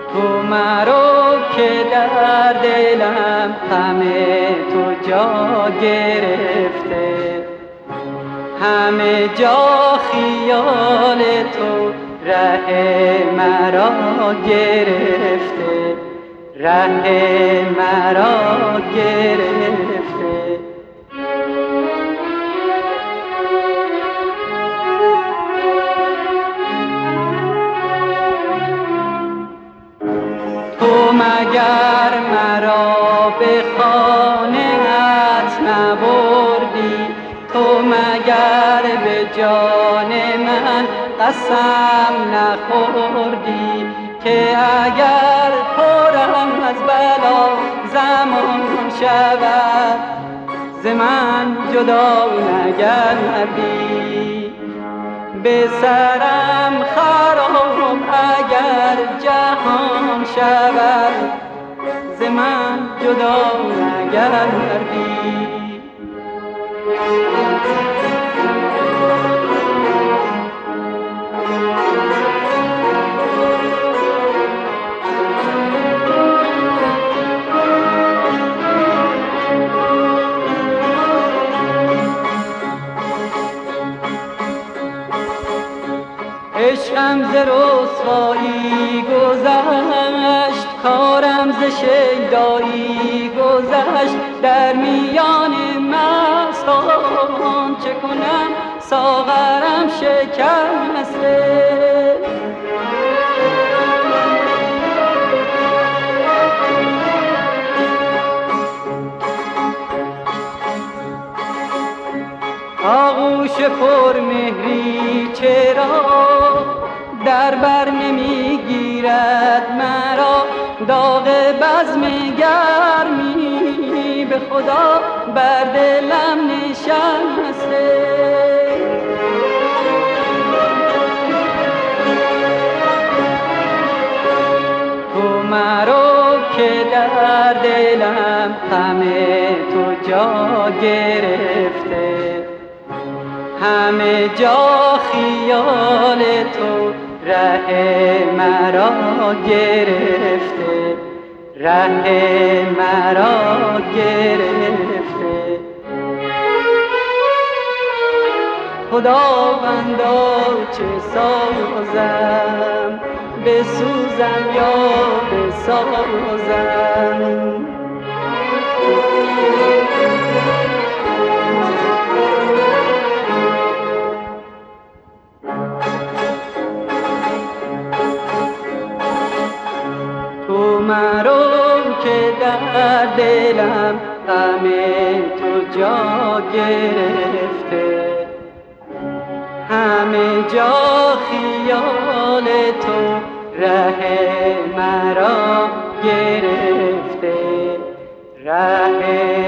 تو مرا که در دلم غم تو جا گرفته، همه جا خیال تو ره مرا گرفته، ره مرا گرفته. تو مگر مرا به خانه‌ات نبردی؟ تو مگر به جان من قسم نخوردی که اگر پرم از بلا زمان شود ز من جدا نگردی؟ به سرم خراب اگر جهان شود ز من جدا نگردی. عشقم ز رسوایی گذشت، کارم ز شیدایی گذشت، در میان مستان چه کنم ساغرم شکسته. آغوش پرمهری چرا در بر نمیگیرد مرا؟ داغ بزم گرمی به خدا بر دلم نشسته. تو مرا که در دلم غم تو جا گرفته، همه جا خیال تو ره مرا گرفته، ره مرا گرفته. خداوندا چه سازم، بسوزم یا بسازم؟ تو مرا که در دلم غم تو جا گرفته، همه جا خیال تو ره مرا گرفته، ره